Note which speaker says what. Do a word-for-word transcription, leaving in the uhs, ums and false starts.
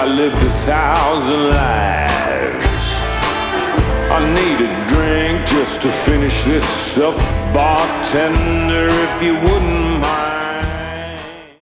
Speaker 1: lived a thousand lives. I need a drink just to finish this up, bartender, if you wouldn't mind.